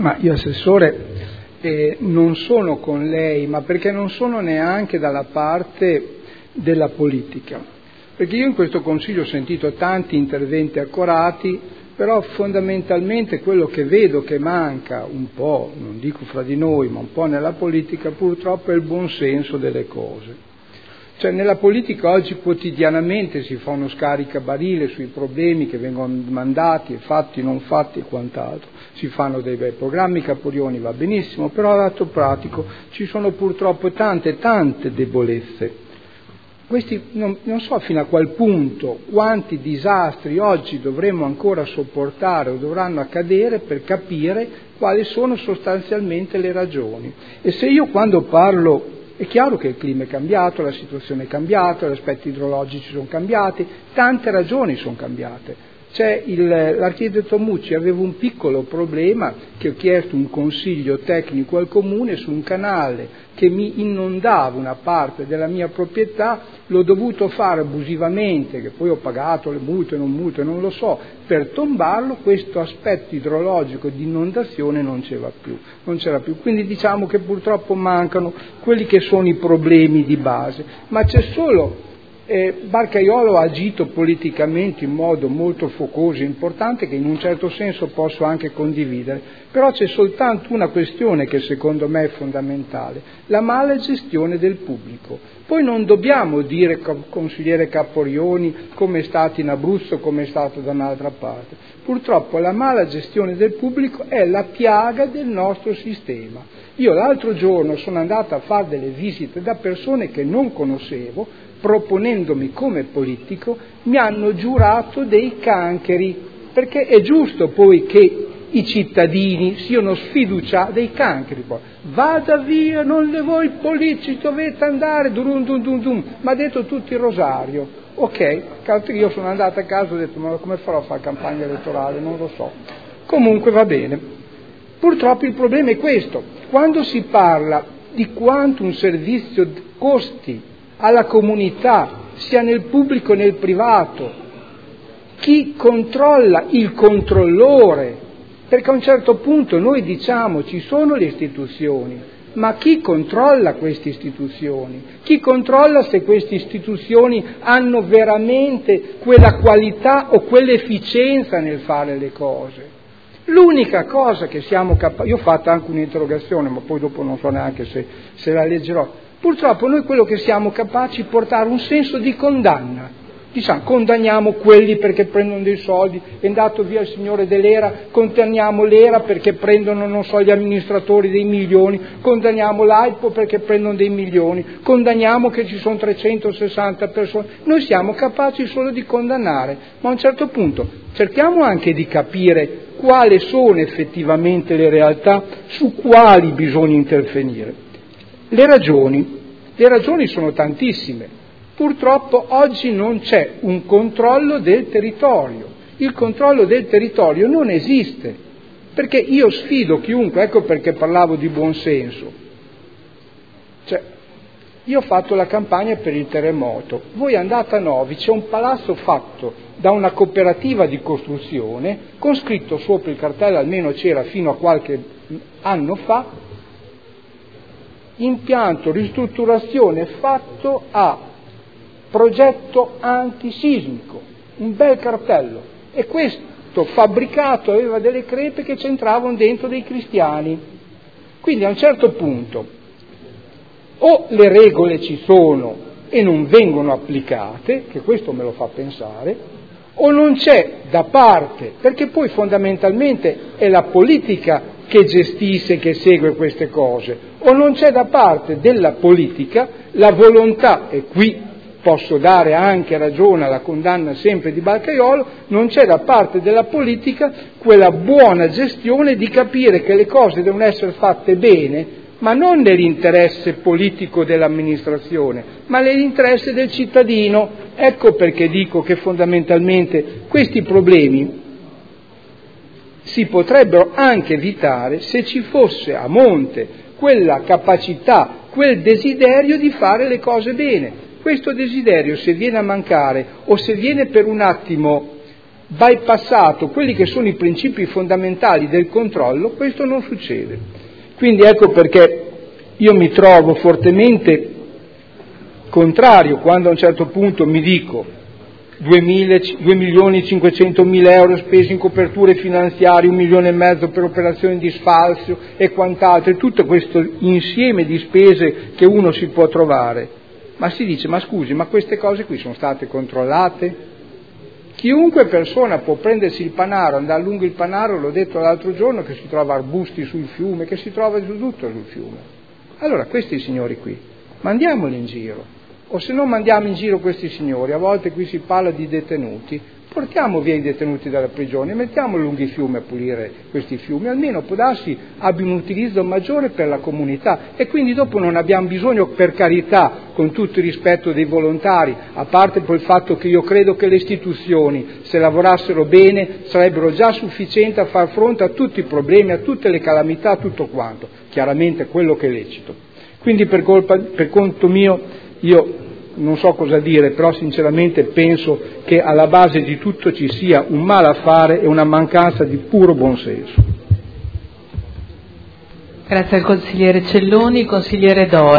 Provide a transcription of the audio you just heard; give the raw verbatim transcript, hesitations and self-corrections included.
Ma io, Assessore, eh, non sono con lei, ma perché non sono neanche dalla parte della politica. Perché io in questo Consiglio ho sentito tanti interventi accorati, però fondamentalmente quello che vedo che manca un po', non dico fra di noi, ma un po' nella politica, purtroppo è il buonsenso delle cose. Cioè nella politica oggi quotidianamente si fa uno scaricabarile sui problemi che vengono mandati, fatti, non fatti e quant'altro. Si fanno dei bei programmi, Caporioni va benissimo, però all'atto pratico ci sono purtroppo tante, tante debolezze. Questi, non, non so fino a qual punto, quanti disastri oggi dovremmo ancora sopportare o dovranno accadere per capire quali sono sostanzialmente le ragioni. E se io quando parlo, è chiaro che il clima è cambiato, la situazione è cambiata, gli aspetti idrologici sono cambiati, tante ragioni sono cambiate. C'è il, l'architetto Mucci aveva un piccolo problema che ho chiesto un consiglio tecnico al comune su un canale che mi inondava una parte della mia proprietà, l'ho dovuto fare abusivamente, che poi ho pagato le multe, non multe, non lo so, per tombarlo. Questo aspetto idrologico di inondazione non c'era più, non c'era più. Quindi diciamo che purtroppo mancano quelli che sono i problemi di base, ma c'è solo Eh, Barcaiolo ha agito politicamente in modo molto focoso e importante, che in un certo senso posso anche condividere, però c'è soltanto una questione che secondo me è fondamentale: la mala gestione del pubblico. Poi non dobbiamo dire, consigliere Caporioni, come è stato in Abruzzo, come è stato da un'altra parte. Purtroppo la mala gestione del pubblico è la piaga del nostro sistema. Io l'altro giorno sono andato a fare delle visite da persone che non conoscevo, proponendomi come politico, mi hanno giurato dei cancheri, perché è giusto poi che i cittadini siano sfiduciati, dei cancheri poi. Vada via, non le voi politici dovete andare, dum dum dum dum, mi ha detto tutto il rosario. Ok, io sono andato a casa e ho detto, ma come farò a fare campagna elettorale? Non lo so. Comunque va bene. Purtroppo il problema è questo: quando si parla di quanto un servizio costi alla comunità, sia nel pubblico che nel privato, chi controlla il controllore, perché a un certo punto noi diciamo ci sono le istituzioni, ma chi controlla queste istituzioni? Chi controlla se queste istituzioni hanno veramente quella qualità o quell'efficienza nel fare le cose? L'unica cosa che siamo capaci, io ho fatto anche un'interrogazione, ma poi dopo non so neanche se, se la leggerò. Purtroppo noi quello che siamo capaci è portare un senso di condanna. Diciamo, condanniamo quelli perché prendono dei soldi, è andato via il signore dell'Era, condanniamo l'Era perché prendono, non so, gli amministratori dei milioni, condanniamo l'Aipo perché prendono dei milioni, condanniamo che ci sono trecentosessanta persone. Noi siamo capaci solo di condannare, ma a un certo punto cerchiamo anche di capire quali sono effettivamente le realtà su quali bisogna intervenire. Le ragioni, le ragioni sono tantissime. Purtroppo oggi non c'è un controllo del territorio. Il controllo del territorio non esiste, perché io sfido chiunque, ecco perché parlavo di buonsenso. Cioè, io ho fatto la campagna per il terremoto, voi andate a Novi, c'è un palazzo fatto da una cooperativa di costruzione, con scritto sopra il cartello, almeno c'era fino a qualche anno fa, impianto ristrutturazione fatto a progetto antisismico, un bel cartello, e questo fabbricato aveva delle crepe che c'entravano dentro dei cristiani. Quindi a un certo punto o le regole ci sono e non vengono applicate, che questo me lo fa pensare, o non c'è da parte, perché poi fondamentalmente è la politica che gestisce, che segue queste cose, o non c'è da parte della politica la volontà, e qui posso dare anche ragione alla condanna sempre di Barcaiolo, non c'è da parte della politica quella buona gestione di capire che le cose devono essere fatte bene, ma non nell'interesse politico dell'amministrazione, ma nell'interesse del cittadino. Ecco perché dico che fondamentalmente questi problemi si potrebbero anche evitare se ci fosse a monte quella capacità, quel desiderio di fare le cose bene. Questo desiderio, se viene a mancare o se viene per un attimo bypassato quelli che sono i principi fondamentali del controllo, questo non succede. Quindi ecco perché io mi trovo fortemente contrario quando a un certo punto mi dico due milioni e cinquecentomila euro spesi in coperture finanziarie, un milione e mezzo per operazioni di sfalso e quant'altro, e tutto questo insieme di spese che uno si può trovare. Ma si dice, ma scusi, ma queste cose qui sono state controllate? Chiunque persona può prendersi il Panaro, andare lungo il Panaro, l'ho detto l'altro giorno, che si trova arbusti sul fiume, che si trova su tutto sul fiume. Allora questi signori qui, mandiamoli in giro. O se non mandiamo in giro questi signori, a volte qui si parla di detenuti, portiamo via i detenuti dalla prigione, mettiamo lunghi fiumi a pulire questi fiumi, almeno può darsi abbia un utilizzo maggiore per la comunità, e quindi dopo non abbiamo bisogno, per carità, con tutto il rispetto dei volontari, a parte poi il fatto che io credo che le istituzioni, se lavorassero bene, sarebbero già sufficienti a far fronte a tutti i problemi, a tutte le calamità, a tutto quanto, chiaramente quello che è lecito. Quindi per, colpa, per conto mio, io non so cosa dire, però sinceramente penso che alla base di tutto ci sia un malaffare e una mancanza di puro buonsenso. Grazie al consigliere Celloni. Consigliere Dori.